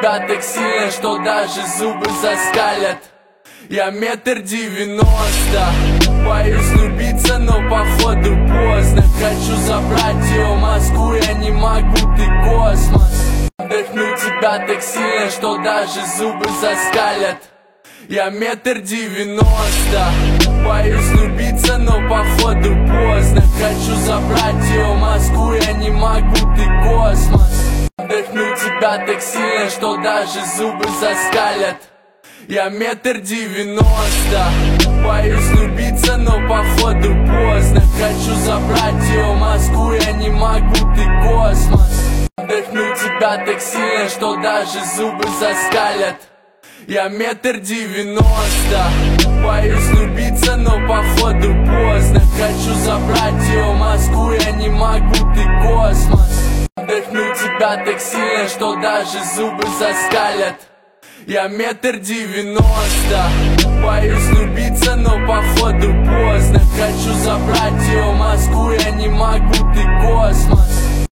тебя так сильно, что даже зубы заскалят. Я 1,90 м, боюсь влюбиться, но походу поздно. Хочу забрать ее в Москву, я не могу, ты космос. Вдохну тебя так сильно, что даже зубы заскалят. Я 1,90 м, боюсь влюбиться, но походу поздно. Хочу забрать ее в Москву, я не могу, ты космос. Вдохну тебя так сильно, что даже зубы заскалят. Я 1,90 м, боюсь влюбиться, но походу поздно. Хочу забрать ее в Москву, я не могу, ты космос. Вдохну тебя так сильно, что даже зубы заскалят. Я 1,90 м, боюсь влюбиться, но походу поздно. Хочу забрать ее в Москву, я не могу, ты космос. Вдохну тебя так сильно, что даже зубы заскалят. Я 1,90 м, боюсь влюбиться, но походу поздно. Хочу забрать ее в Москву, я не могу, ты космос.